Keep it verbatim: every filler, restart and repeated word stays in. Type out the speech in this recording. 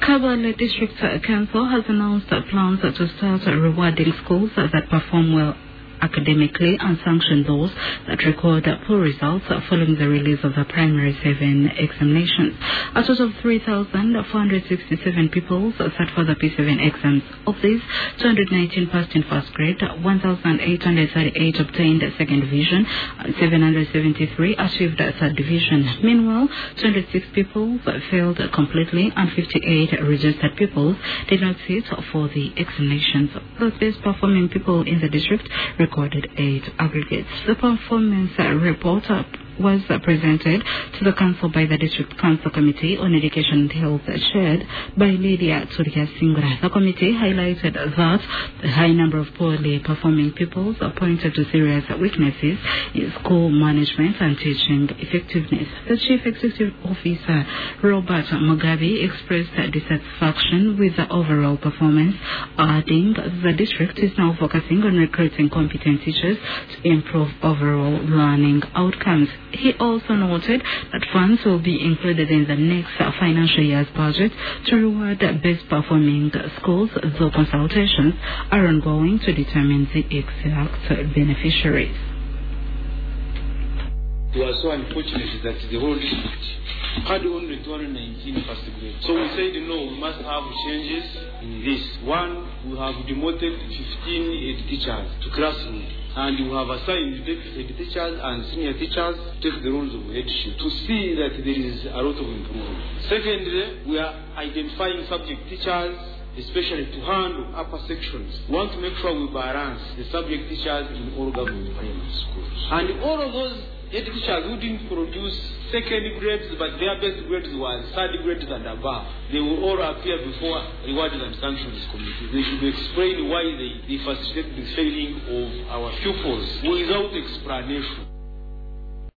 Kabale District Council has announced plans to start rewarding schools that perform well academically and sanction those that record poor results following the release of the primary seven examinations. A total of three thousand four hundred sixty-seven people sat for the P seven exams. Of these, two hundred nineteen passed in first grade, one thousand eight hundred thirty-eight obtained second division, and seven hundred seventy-three achieved third division. Meanwhile, two hundred six people failed completely and fifty-eight registered people did not sit for the examinations. Those best performing people in the district recorded eight aggregates. The performance report was presented to the council by the District Council Committee on Education and Health, chaired by Lydia Turia Singura. The committee highlighted that the high number of poorly performing pupils pointed to serious weaknesses in school management and teaching effectiveness. The Chief Executive Officer, Robert Mugabe, expressed dissatisfaction with the overall performance, adding the district is now focusing on recruiting competent teachers to improve overall learning outcomes. He also noted that funds will be included in the next financial year's budget to reward best performing schools, though consultations are ongoing to determine the exact beneficiaries. We are so unfortunate that the whole district had only two hundred nineteen first grade. So we said, no, we must have changes in this. One, we have demoted fifteen head teachers to classroom, and we have assigned deputy head teachers and senior teachers to take the roles of headship to see that there is a lot of improvement. Secondly, we are identifying subject teachers, especially to handle upper sections. We want to make sure we balance the subject teachers in all government primary schools. And all of those head teachers who didn't produce second grades, but their best grades were third grades and above, they will all appear before Rewards and Sanctions Committee. They should explain why they, they facilitated the failing of our pupils without explanation.